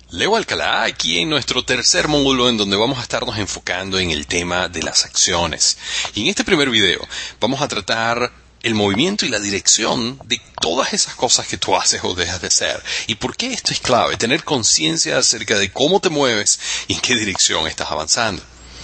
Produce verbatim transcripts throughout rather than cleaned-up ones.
Leo Alcalá, aquí en nuestro tercer módulo en donde vamos a estarnos enfocando en el tema de las acciones. Y en este primer video vamos a tratar el movimiento y la dirección de todas esas cosas que tú haces o dejas de hacer. ¿Y por qué esto es clave? Tener conciencia acerca de cómo te mueves y en qué dirección estás avanzando.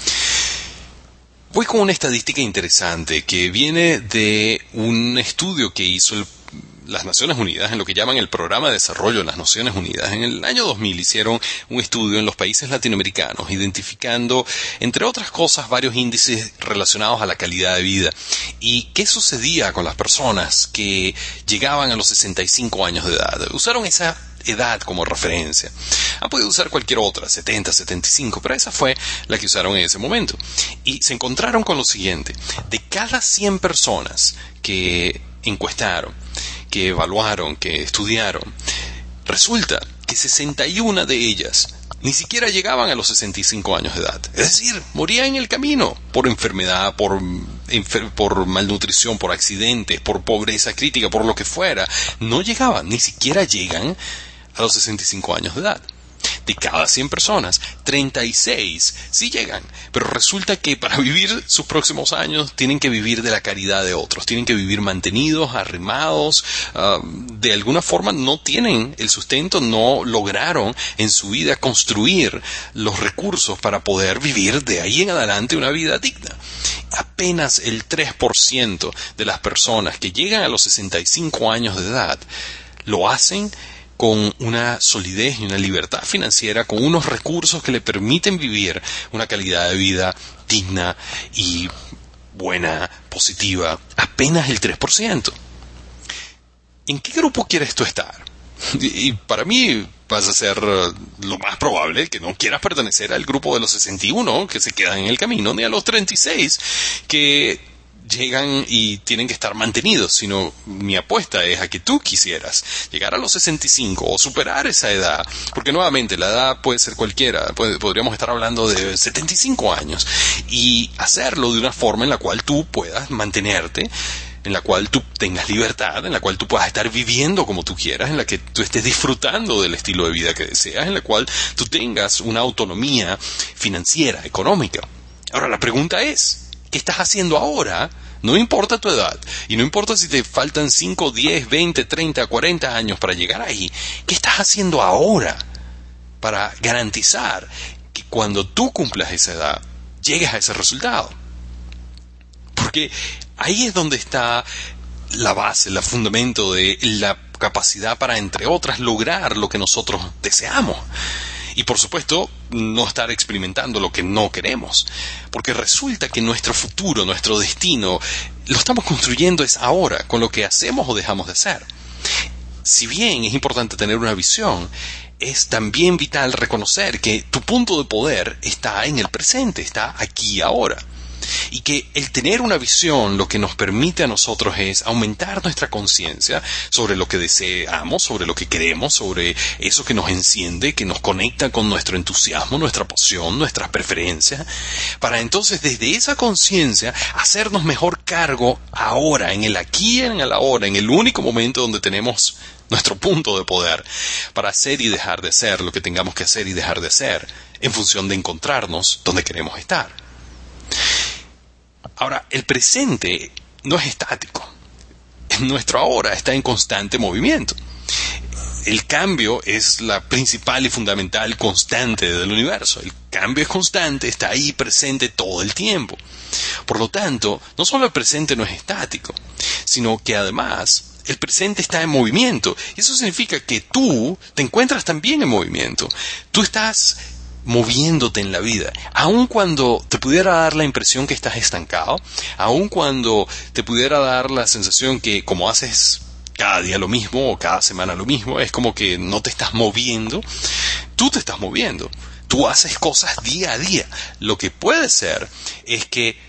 Voy con una estadística interesante que viene de un estudio que hizo el las Naciones Unidas, en lo que llaman el Programa de Desarrollo de las Naciones Unidas. En el año dos mil hicieron un estudio en los países latinoamericanos, identificando, entre otras cosas, varios índices relacionados a la calidad de vida. ¿Y qué sucedía con las personas que llegaban a los sesenta y cinco años de edad? Usaron esa edad como referencia. Han podido usar cualquier otra, setenta, setenta y cinco, pero esa fue la que usaron en ese momento. Y se encontraron con lo siguiente: de cada cien personas que encuestaron, que evaluaron, que estudiaron, resulta que sesenta y una de ellas ni siquiera llegaban a los sesenta y cinco años de edad. Es decir, morían en el camino por enfermedad, por, enfer- por malnutrición, por accidentes, por pobreza crítica, por lo que fuera. No llegaban, ni siquiera llegan a los sesenta y cinco años de edad. De cada cien personas, treinta y seis sí llegan, pero resulta que para vivir sus próximos años tienen que vivir de la caridad de otros, tienen que vivir mantenidos, arrimados, uh, de alguna forma no tienen el sustento, no lograron en su vida construir los recursos para poder vivir de ahí en adelante una vida digna. Apenas el tres por ciento de las personas que llegan a los sesenta y cinco años de edad lo hacen con una solidez y una libertad financiera, con unos recursos que le permiten vivir una calidad de vida digna y buena, positiva. Apenas el tres por ciento. ¿En qué grupo quieres tú estar? Y para mí vas a ser lo más probable que no quieras pertenecer al grupo de los sesenta y uno que se quedan en el camino, ni a los treinta y seis que llegan y tienen que estar mantenidos, sino mi apuesta es a que tú quisieras llegar a los sesenta y cinco o superar esa edad, porque nuevamente la edad puede ser cualquiera, puede, podríamos estar hablando de setenta y cinco años, y hacerlo de una forma en la cual tú puedas mantenerte, en la cual tú tengas libertad, en la cual tú puedas estar viviendo como tú quieras, en la que tú estés disfrutando del estilo de vida que deseas, en la cual tú tengas una autonomía financiera, económica. Ahora la pregunta es, ¿qué estás haciendo ahora? No importa tu edad, y no importa si te faltan cinco, diez, veinte, treinta, cuarenta años para llegar ahí. ¿Qué estás haciendo ahora para garantizar que cuando tú cumplas esa edad, llegues a ese resultado? Porque ahí es donde está la base, el fundamento de la capacidad para, entre otras, lograr lo que nosotros deseamos. Y por supuesto, no estar experimentando lo que no queremos. Porque resulta que nuestro futuro, nuestro destino, lo estamos construyendo es ahora, con lo que hacemos o dejamos de hacer. Si bien es importante tener una visión, es también vital reconocer que tu punto de poder está en el presente, está aquí y ahora. Y que el tener una visión lo que nos permite a nosotros es aumentar nuestra conciencia sobre lo que deseamos, sobre lo que queremos, sobre eso que nos enciende, que nos conecta con nuestro entusiasmo, nuestra pasión, nuestras preferencias, para entonces desde esa conciencia hacernos mejor cargo ahora, en el aquí y en el ahora, en el único momento donde tenemos nuestro punto de poder, para hacer y dejar de ser lo que tengamos que hacer y dejar de hacer, en función de encontrarnos donde queremos estar. Ahora, el presente no es estático. Nuestro ahora está en constante movimiento. El cambio es la principal y fundamental constante del universo. El cambio es constante, está ahí presente todo el tiempo. Por lo tanto, no solo el presente no es estático, sino que además el presente está en movimiento. Y eso significa que tú te encuentras también en movimiento. Tú estás moviéndote en la vida, aun cuando te pudiera dar la impresión que estás estancado, aun cuando te pudiera dar la sensación que como haces cada día lo mismo o cada semana lo mismo, es como que no te estás moviendo, tú te estás moviendo, tú haces cosas día a día. Lo que puede ser es que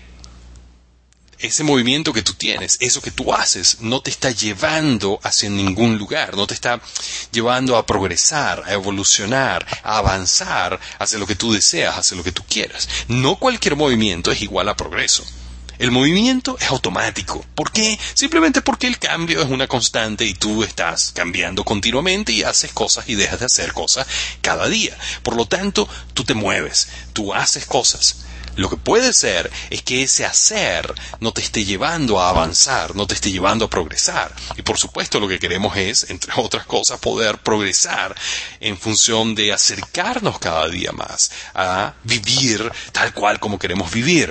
ese movimiento que tú tienes, eso que tú haces, no te está llevando hacia ningún lugar, no te está llevando a progresar, a evolucionar, a avanzar hacia lo que tú deseas, hacia lo que tú quieras. No cualquier movimiento es igual a progreso. El movimiento es automático. ¿Por qué? Simplemente porque el cambio es una constante y tú estás cambiando continuamente y haces cosas y dejas de hacer cosas cada día. Por lo tanto, tú te mueves, tú haces cosas. Lo que puede ser es que ese hacer no te esté llevando a avanzar, no te esté llevando a progresar. Y por supuesto lo que queremos es, entre otras cosas, poder progresar en función de acercarnos cada día más a vivir tal cual como queremos vivir.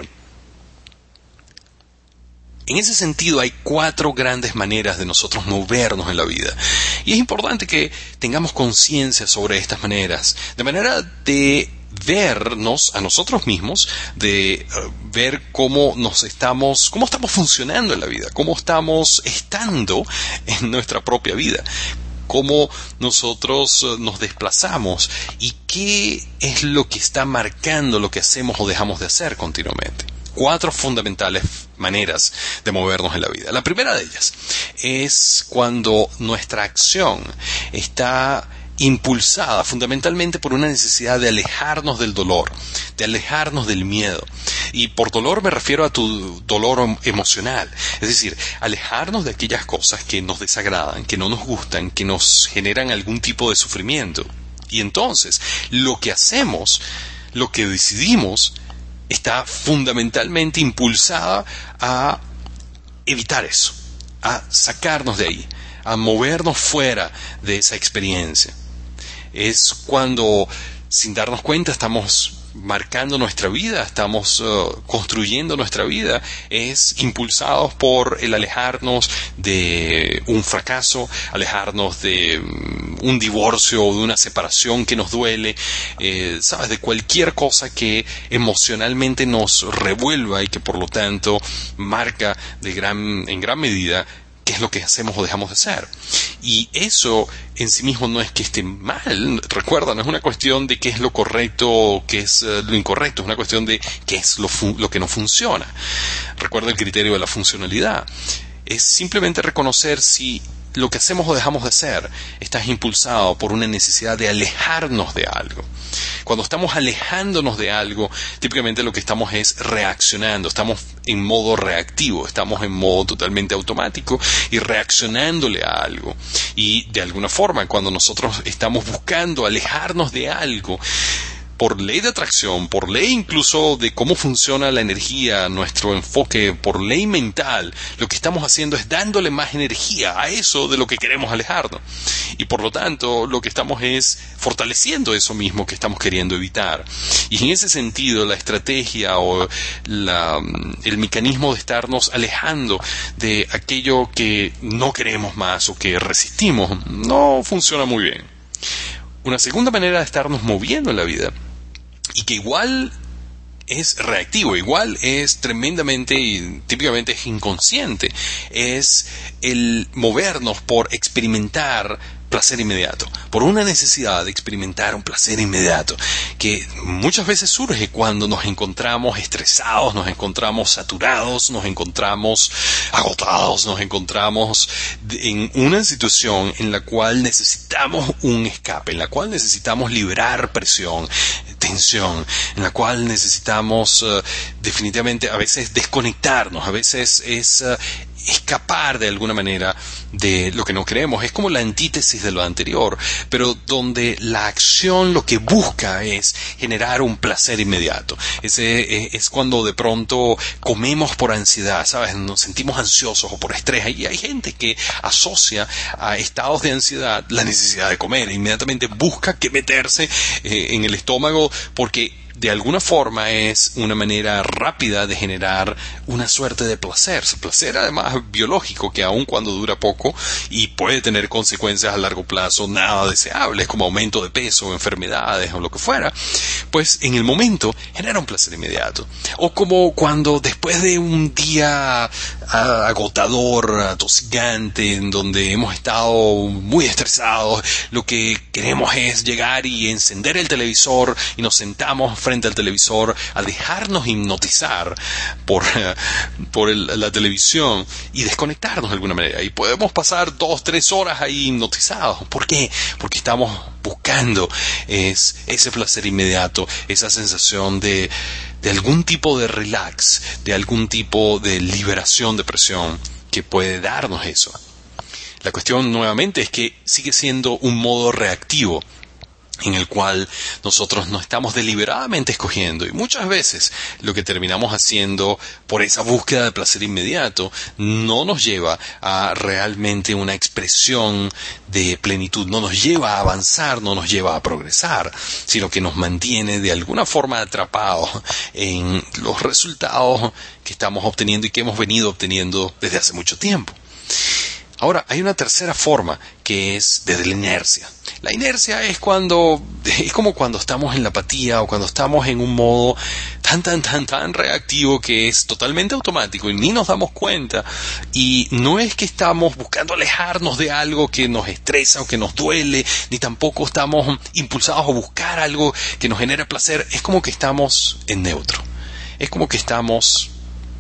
En ese sentido hay cuatro grandes maneras de nosotros movernos en la vida. Y es importante que tengamos conciencia sobre estas maneras, de manera de vernos a nosotros mismos, de uh, ver cómo nos estamos, cómo estamos funcionando en la vida, cómo estamos estando en nuestra propia vida, cómo nosotros uh, nos desplazamos y qué es lo que está marcando lo que hacemos o dejamos de hacer continuamente. Cuatro fundamentales maneras de movernos en la vida. La primera de ellas es cuando nuestra acción está impulsada fundamentalmente por una necesidad de alejarnos del dolor, de alejarnos del miedo. Y por dolor me refiero a tu dolor emocional, es decir, alejarnos de aquellas cosas que nos desagradan, que no nos gustan, que nos generan algún tipo de sufrimiento. Y entonces, lo que hacemos, lo que decidimos, está fundamentalmente impulsada a evitar eso, a sacarnos de ahí, a movernos fuera de esa experiencia. Es cuando, sin darnos cuenta, estamos marcando nuestra vida, estamos uh, construyendo nuestra vida, es impulsados por el alejarnos de un fracaso, alejarnos de um, un divorcio o de una separación que nos duele, eh, sabes, de cualquier cosa que emocionalmente nos revuelva y que por lo tanto marca de gran, en gran medida qué es lo que hacemos o dejamos de hacer. Y eso en sí mismo no es que esté mal, recuerda, no es una cuestión de qué es lo correcto o qué es uh, lo incorrecto, es una cuestión de qué es lo, fun- lo que no funciona. Recuerda el criterio de la funcionalidad. Es simplemente reconocer si lo que hacemos o dejamos de hacer está impulsado por una necesidad de alejarnos de algo. Cuando estamos alejándonos de algo, típicamente lo que estamos es reaccionando, estamos en modo reactivo, estamos en modo totalmente automático y reaccionándole a algo. Y de alguna forma, cuando nosotros estamos buscando alejarnos de algo, por ley de atracción, por ley incluso de cómo funciona la energía, nuestro enfoque, por ley mental, lo que estamos haciendo es dándole más energía a eso de lo que queremos alejarnos. Y por lo tanto, lo que estamos es fortaleciendo eso mismo que estamos queriendo evitar. Y en ese sentido, la estrategia o la, el mecanismo de estarnos alejando de aquello que no queremos más o que resistimos, no funciona muy bien. Una segunda manera de estarnos moviendo en la vida, y que igual es reactivo, igual es tremendamente y típicamente es inconsciente, es el movernos por experimentar placer inmediato, por una necesidad de experimentar un placer inmediato, que muchas veces surge cuando nos encontramos estresados, nos encontramos saturados, nos encontramos agotados, nos encontramos en una situación en la cual necesitamos un escape, en la cual necesitamos liberar presión, tensión, en la cual necesitamos uh, definitivamente a veces desconectarnos, a veces es uh, escapar de alguna manera de lo que no queremos. Es como la antítesis de lo anterior, pero donde la acción lo que busca es generar un placer inmediato. Ese es cuando de pronto comemos por ansiedad, ¿sabes? Nos sentimos ansiosos o por estrés. Y hay gente que asocia a estados de ansiedad la necesidad de comer. Inmediatamente busca que meterse eh, en el estómago porque de alguna forma es una manera rápida de generar una suerte de placer. Placer además biológico que aun cuando dura poco y puede tener consecuencias a largo plazo nada deseables como aumento de peso, enfermedades o lo que fuera, pues en el momento genera un placer inmediato. O como cuando después de un día agotador, atosigante, en donde hemos estado muy estresados, lo que queremos es llegar y encender el televisor y nos sentamos frente al televisor, a dejarnos hipnotizar por, por el, la televisión y desconectarnos de alguna manera. Y podemos pasar dos, tres horas ahí hipnotizados. ¿Por qué? Porque estamos buscando es, ese placer inmediato, esa sensación de, de algún tipo de relax, de algún tipo de liberación de presión que puede darnos eso. La cuestión nuevamente es que sigue siendo un modo reactivo en el cual nosotros no estamos deliberadamente escogiendo, y muchas veces lo que terminamos haciendo por esa búsqueda de placer inmediato no nos lleva a realmente una expresión de plenitud, no nos lleva a avanzar, no nos lleva a progresar, sino que nos mantiene de alguna forma atrapados en los resultados que estamos obteniendo y que hemos venido obteniendo desde hace mucho tiempo. Ahora, hay una tercera forma que es desde la inercia. La inercia es cuando, es como cuando estamos en la apatía o cuando estamos en un modo tan, tan, tan, tan reactivo que es totalmente automático y ni nos damos cuenta. Y no es que estamos buscando alejarnos de algo que nos estresa o que nos duele, ni tampoco estamos impulsados a buscar algo que nos genera placer. Es como que estamos en neutro. Es como que estamos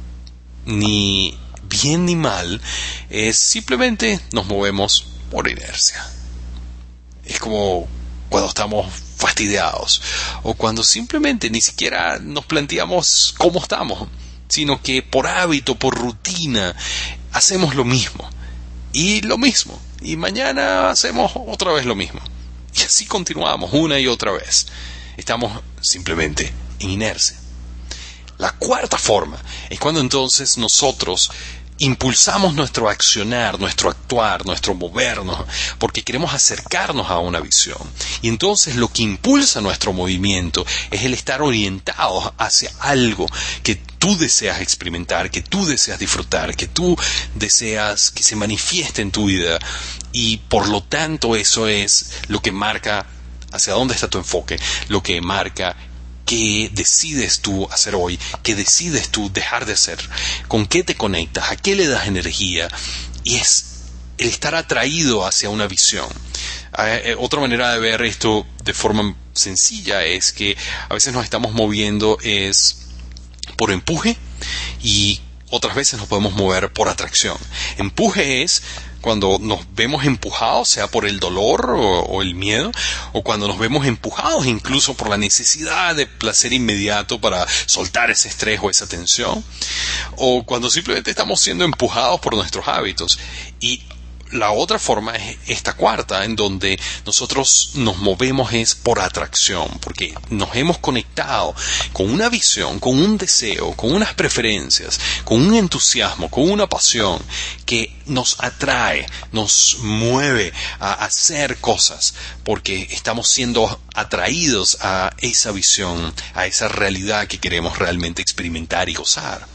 ni bien ni mal, es simplemente nos movemos por inercia. Es como cuando estamos fastidiados o cuando simplemente ni siquiera nos planteamos cómo estamos, sino que por hábito, por rutina, hacemos lo mismo y lo mismo y mañana hacemos otra vez lo mismo y así continuamos una y otra vez. Estamos simplemente en inercia. La cuarta forma es cuando entonces nosotros impulsamos nuestro accionar, nuestro actuar, nuestro movernos, porque queremos acercarnos a una visión. Y entonces lo que impulsa nuestro movimiento es el estar orientados hacia algo que tú deseas experimentar, que tú deseas disfrutar, que tú deseas que se manifieste en tu vida. Y por lo tanto eso es lo que marca hacia dónde está tu enfoque, lo que marca ¿qué decides tú hacer hoy? ¿Qué decides tú dejar de hacer? ¿Con qué te conectas? ¿A qué le das energía? Y es el estar atraído hacia una visión. Eh, otra manera de ver esto de forma sencilla es que a veces nos estamos moviendo es por empuje y otras veces nos podemos mover por atracción. Empuje es cuando nos vemos empujados, sea por el dolor o, o el miedo, o cuando nos vemos empujados incluso por la necesidad de placer inmediato para soltar ese estrés o esa tensión, o cuando simplemente estamos siendo empujados por nuestros hábitos. Y la otra forma es esta cuarta, en donde nosotros nos movemos es por atracción, porque nos hemos conectado con una visión, con un deseo, con unas preferencias, con un entusiasmo, con una pasión que nos atrae, nos mueve a hacer cosas, porque estamos siendo atraídos a esa visión, a esa realidad que queremos realmente experimentar y gozar.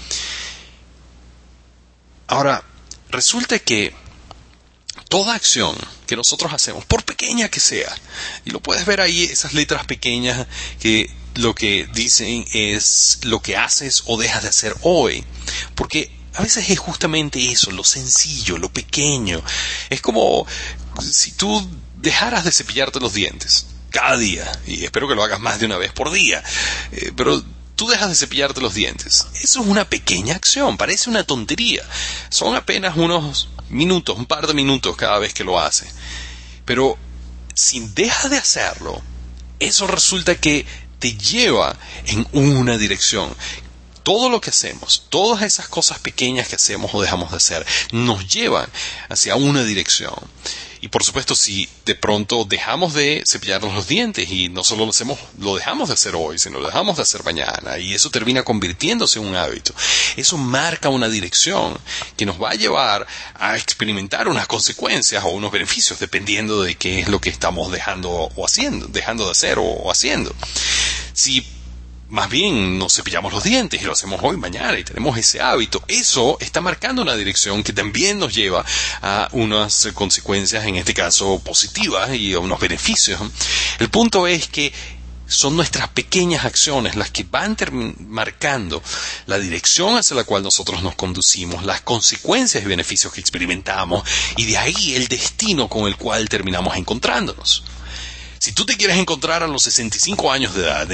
Ahora, resulta que toda acción que nosotros hacemos, por pequeña que sea, y lo puedes ver ahí, esas letras pequeñas que lo que dicen es lo que haces o dejas de hacer hoy, porque a veces es justamente eso, lo sencillo, lo pequeño. Es como si tú dejaras de cepillarte los dientes cada día, y espero que lo hagas más de una vez por día, eh, pero tú dejas de cepillarte los dientes. Eso es una pequeña acción, parece una tontería. Son apenas unos minutos, un par de minutos cada vez que lo hace. Pero si dejas de hacerlo, eso resulta que te lleva en una dirección. Todo lo que hacemos, todas esas cosas pequeñas que hacemos o dejamos de hacer, nos llevan hacia una dirección. Y por supuesto, si de pronto dejamos de cepillarnos los dientes y no solo lo hacemos, lo dejamos de hacer hoy, sino lo dejamos de hacer mañana, y eso termina convirtiéndose en un hábito, eso marca una dirección que nos va a llevar a experimentar unas consecuencias o unos beneficios dependiendo de qué es lo que estamos dejando o haciendo, dejando de hacer o haciendo. Si más bien nos cepillamos los dientes y lo hacemos hoy, mañana, y tenemos ese hábito, eso está marcando una dirección que también nos lleva a unas consecuencias, en este caso positivas, y a unos beneficios. El punto es que son nuestras pequeñas acciones las que van marcando la dirección hacia la cual nosotros nos conducimos, las consecuencias y beneficios que experimentamos, y de ahí el destino con el cual terminamos encontrándonos. Si tú te quieres encontrar a los sesenta y cinco años de edad, en el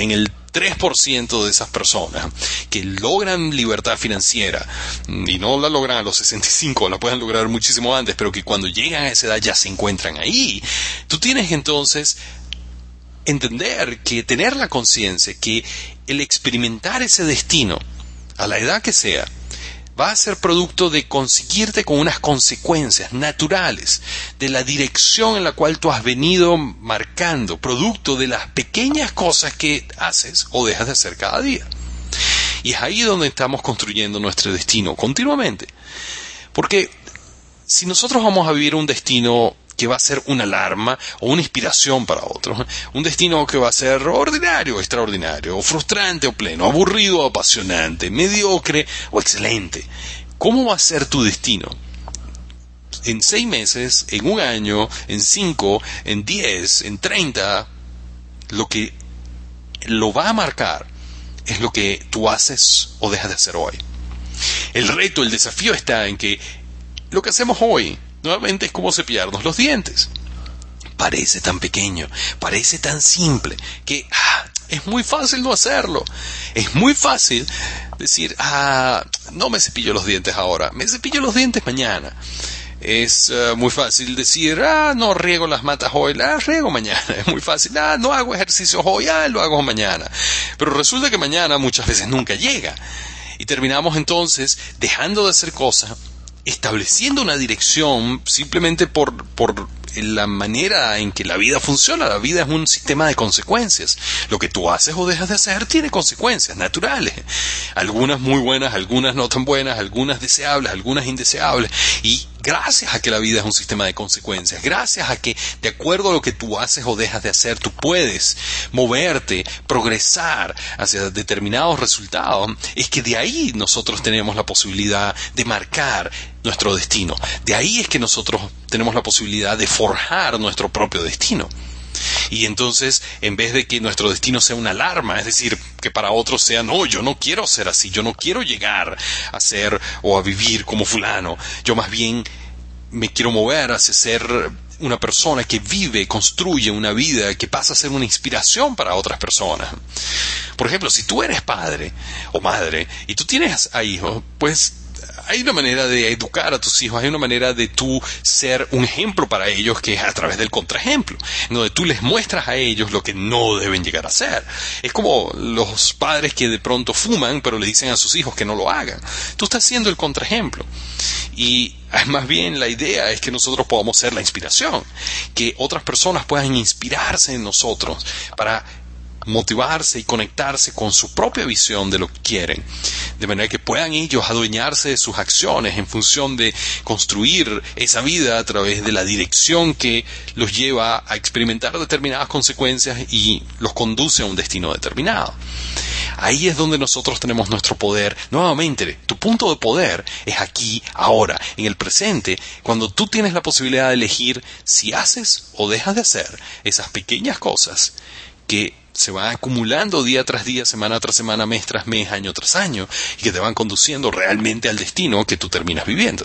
tres por ciento de esas personas que logran libertad financiera, y no la logran a los sesenta y cinco, la pueden lograr muchísimo antes, pero que cuando llegan a esa edad ya se encuentran ahí, tú tienes entonces entender que tener la conciencia que el experimentar ese destino, a la edad que sea, va a ser producto de conseguirte con unas consecuencias naturales de la dirección en la cual tú has venido marcando, producto de las pequeñas cosas que haces o dejas de hacer cada día. Y es ahí donde estamos construyendo nuestro destino continuamente. Porque si nosotros vamos a vivir un destino que va a ser una alarma o una inspiración para otros, un destino que va a ser ordinario o extraordinario, o frustrante o pleno, aburrido o apasionante, mediocre o excelente, ¿cómo va a ser tu destino? En seis meses, en un año, en cinco, en diez, en treinta, lo que lo va a marcar es lo que tú haces o dejas de hacer hoy. El reto, el desafío está en que lo que hacemos hoy nuevamente es como cepillarnos los dientes. Parece tan pequeño, parece tan simple, que ah, es muy fácil no hacerlo. Es muy fácil decir, ah, no me cepillo los dientes ahora, me cepillo los dientes mañana. Es uh, muy fácil decir, ah, no riego las matas hoy, las riego mañana. Es muy fácil, ah, no hago ejercicio hoy, ah, lo hago mañana. Pero resulta que mañana muchas veces nunca llega. Y terminamos entonces dejando de hacer cosas, estableciendo una dirección simplemente por, por la manera en que la vida funciona. La vida es un sistema de consecuencias. Lo que tú haces o dejas de hacer tiene consecuencias naturales. Algunas muy buenas, algunas no tan buenas, algunas deseables, algunas indeseables. Y gracias a que la vida es un sistema de consecuencias, gracias a que de acuerdo a lo que tú haces o dejas de hacer, tú puedes moverte, progresar hacia determinados resultados, es que de ahí nosotros tenemos la posibilidad de marcar nuestro destino. De ahí es que nosotros tenemos la posibilidad de forjar nuestro propio destino. Y entonces, en vez de que nuestro destino sea una alarma, es decir, que para otros sea, no, yo no quiero ser así, yo no quiero llegar a ser o a vivir como fulano, yo más bien me quiero mover hacia ser una persona que vive, construye una vida que pasa a ser una inspiración para otras personas. Por ejemplo, si tú eres padre o madre y tú tienes a hijos, pues hay una manera de educar a tus hijos, hay una manera de tú ser un ejemplo para ellos, que es a través del contraejemplo, donde tú les muestras a ellos lo que no deben llegar a hacer. Es como los padres que de pronto fuman, pero le dicen a sus hijos que no lo hagan. Tú estás siendo el contraejemplo. Y más bien la idea es que nosotros podamos ser la inspiración, que otras personas puedan inspirarse en nosotros para motivarse y conectarse con su propia visión de lo que quieren, de manera que puedan ellos adueñarse de sus acciones en función de construir esa vida a través de la dirección que los lleva a experimentar determinadas consecuencias y los conduce a un destino determinado. Ahí es donde nosotros tenemos nuestro poder. Nuevamente, tu punto de poder es aquí, ahora, en el presente, cuando tú tienes la posibilidad de elegir si haces o dejas de hacer esas pequeñas cosas que se van acumulando día tras día, semana tras semana, mes tras mes, año tras año, y que te van conduciendo realmente al destino que tú terminas viviendo.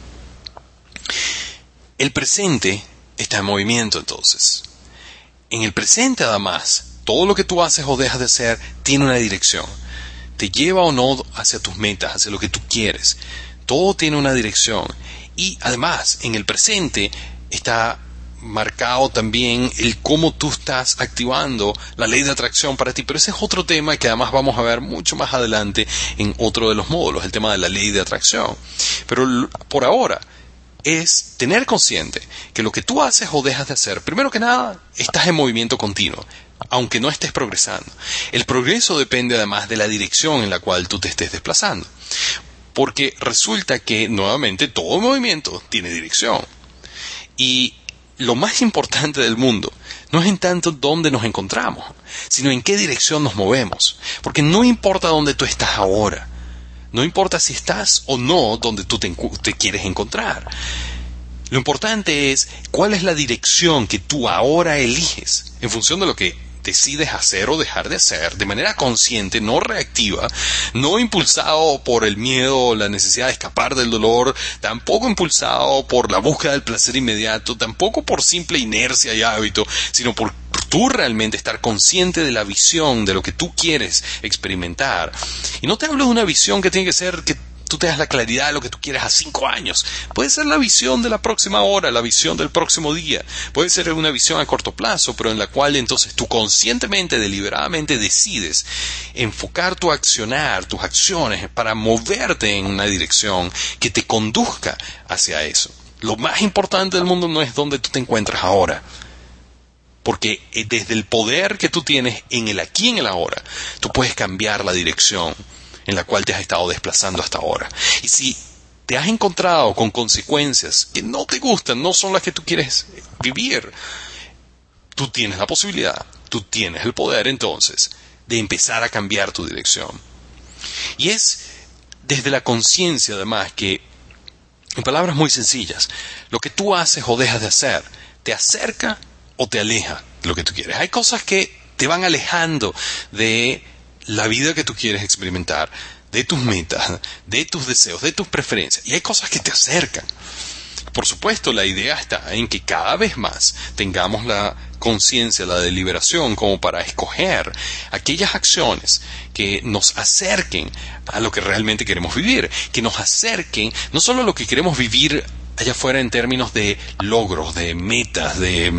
El presente está en movimiento entonces. En el presente además, todo lo que tú haces o dejas de hacer tiene una dirección. Te lleva o no hacia tus metas, hacia lo que tú quieres. Todo tiene una dirección. Y además, en el presente está marcado también el cómo tú estás activando la ley de atracción para ti, pero ese es otro tema que además vamos a ver mucho más adelante en otro de los módulos, el tema de la ley de atracción. Pero por ahora es tener consciente que lo que tú haces o dejas de hacer, primero que nada, estás en movimiento continuo, aunque no estés progresando. El progreso depende además de la dirección en la cual tú te estés desplazando, porque resulta que nuevamente todo movimiento tiene dirección. Y lo más importante del mundo no es en tanto dónde nos encontramos, sino en qué dirección nos movemos. Porque no importa dónde tú estás ahora, no importa si estás o no donde tú te, te quieres encontrar. Lo importante es cuál es la dirección que tú ahora eliges en función de lo que decides hacer o dejar de hacer de manera consciente, no reactiva, no impulsado por el miedo o la necesidad de escapar del dolor, tampoco impulsado por la búsqueda del placer inmediato, tampoco por simple inercia y hábito, sino por tú realmente estar consciente de la visión, de lo que tú quieres experimentar. Y no te hablo de una visión que tiene que ser que tú te das la claridad de lo que tú quieres a cinco años. Puede ser la visión de la próxima hora, la visión del próximo día. Puede ser una visión a corto plazo, pero en la cual entonces tú conscientemente, deliberadamente decides enfocar tu accionar, tus acciones para moverte en una dirección que te conduzca hacia eso. Lo más importante del mundo no es donde tú te encuentras ahora. Porque desde el poder que tú tienes en el aquí y en el ahora, tú puedes cambiar la dirección en la cual te has estado desplazando hasta ahora. Y si te has encontrado con consecuencias que no te gustan, no son las que tú quieres vivir, tú tienes la posibilidad, tú tienes el poder entonces de empezar a cambiar tu dirección. Y es desde la conciencia además que, en palabras muy sencillas, lo que tú haces o dejas de hacer, te acerca o te aleja de lo que tú quieres. Hay cosas que te van alejando de la vida que tú quieres experimentar, de tus metas, de tus deseos, de tus preferencias. Y hay cosas que te acercan. Por supuesto, la idea está en que cada vez más tengamos la conciencia, la deliberación, como para escoger aquellas acciones que nos acerquen a lo que realmente queremos vivir, que nos acerquen no solo a lo que queremos vivir allá afuera en términos de logros, de metas, de...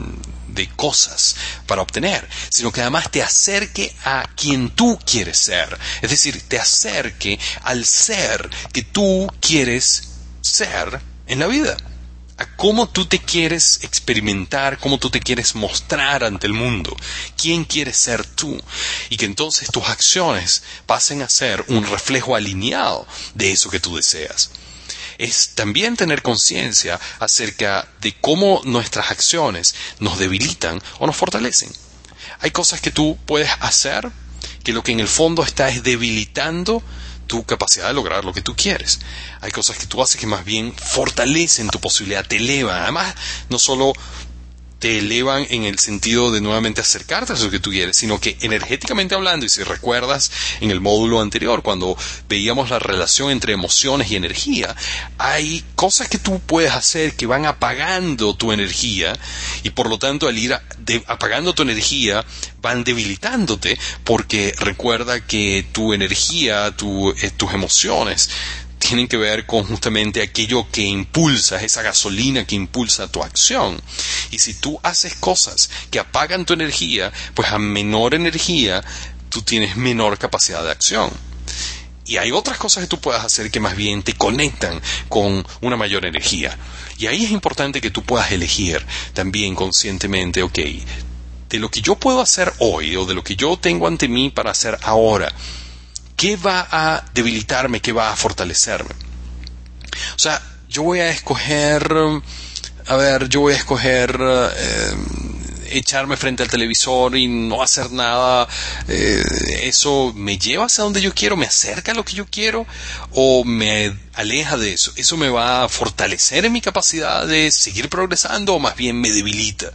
de cosas para obtener, sino que además te acerque a quien tú quieres ser. Es decir, te acerque al ser que tú quieres ser en la vida. A cómo tú te quieres experimentar, cómo tú te quieres mostrar ante el mundo, quién quieres ser tú. Y que entonces tus acciones pasen a ser un reflejo alineado de eso que tú deseas. Es también tener conciencia acerca de cómo nuestras acciones nos debilitan o nos fortalecen. Hay cosas que tú puedes hacer que lo que en el fondo está es debilitando tu capacidad de lograr lo que tú quieres. Hay cosas que tú haces que más bien fortalecen tu posibilidad, te elevan. Además, no solo te elevan en el sentido de nuevamente acercarte a eso que tú quieres, sino que energéticamente hablando, y si recuerdas en el módulo anterior, cuando veíamos la relación entre emociones y energía, hay cosas que tú puedes hacer que van apagando tu energía, y por lo tanto al ir a, de, apagando tu energía, van debilitándote, porque recuerda que tu energía, tu, eh, tus emociones, tienen que ver con justamente aquello que impulsa, esa gasolina que impulsa tu acción. Y si tú haces cosas que apagan tu energía, pues a menor energía tú tienes menor capacidad de acción. Y hay otras cosas que tú puedas hacer que más bien te conectan con una mayor energía. Y ahí es importante que tú puedas elegir también conscientemente, ok, de lo que yo puedo hacer hoy o de lo que yo tengo ante mí para hacer ahora, ¿qué va a debilitarme? ¿Qué va a fortalecerme? O sea, yo voy a escoger, a ver, yo voy a escoger eh, echarme frente al televisor y no hacer nada. Eh, ¿eso me lleva hacia donde yo quiero? ¿Me acerca a lo que yo quiero? ¿O me aleja de eso? ¿Eso me va a fortalecer en mi capacidad de seguir progresando o más bien me debilita?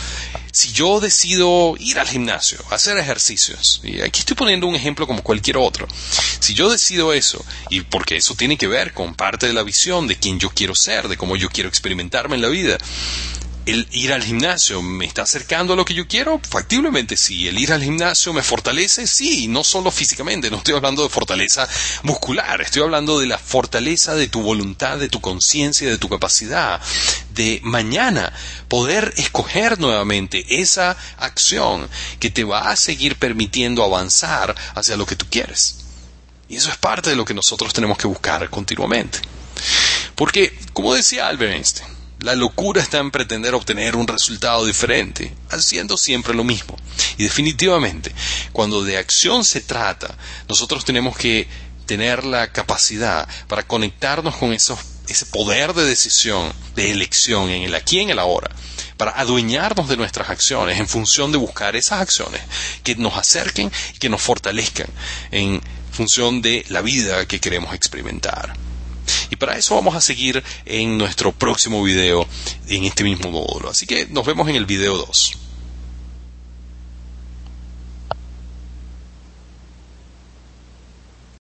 Si yo decido ir al gimnasio, hacer ejercicios, y aquí estoy poniendo un ejemplo como cualquier otro, si yo decido eso, y porque eso tiene que ver con parte de la visión de quién yo quiero ser, de cómo yo quiero experimentarme en la vida, el ir al gimnasio me está acercando a lo que yo quiero, factiblemente sí. El ir al gimnasio me fortalece, sí, no solo físicamente, no estoy hablando de fortaleza muscular, estoy hablando de la fortaleza de tu voluntad, de tu conciencia, de tu capacidad de mañana poder escoger nuevamente esa acción que te va a seguir permitiendo avanzar hacia lo que tú quieres. Y eso es parte de lo que nosotros tenemos que buscar continuamente. Porque, como decía Albert Einstein, la locura está en pretender obtener un resultado diferente, haciendo siempre lo mismo. Y definitivamente, cuando de acción se trata, nosotros tenemos que tener la capacidad para conectarnos con esos, ese poder de decisión, de elección en el aquí y en el ahora, para adueñarnos de nuestras acciones en función de buscar esas acciones que nos acerquen y que nos fortalezcan en función de la vida que queremos experimentar. Y para eso vamos a seguir en nuestro próximo video en este mismo módulo. Así que nos vemos en el video dos.